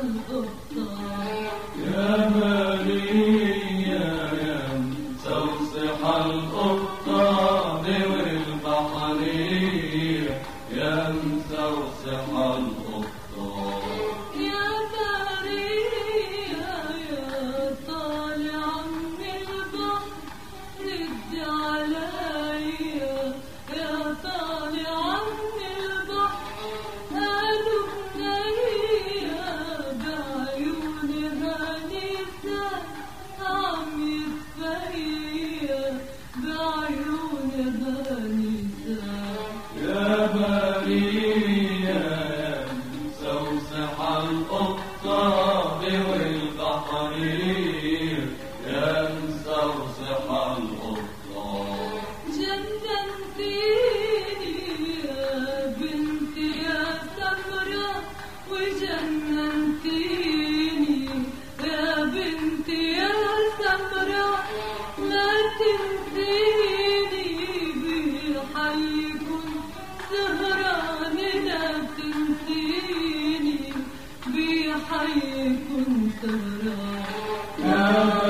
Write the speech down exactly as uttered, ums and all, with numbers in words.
القطة يا برية يا مسوسح القطان والبحرية يا مسوسح القطان يا برية يا طالع من البحر رد عليا يا طالع من البحر قالوا بنية بعيون هانسة عم يتفيا بعيون هانسة يا برية يا مسوسح القطان والبحرية يا مسوسح القطان جننتيني يا بنتي يا سمرة وجننتيني يا بنتي يا سمرة لا تنسيني بحيكم سهران لا تنسيني بحيكم سهران يا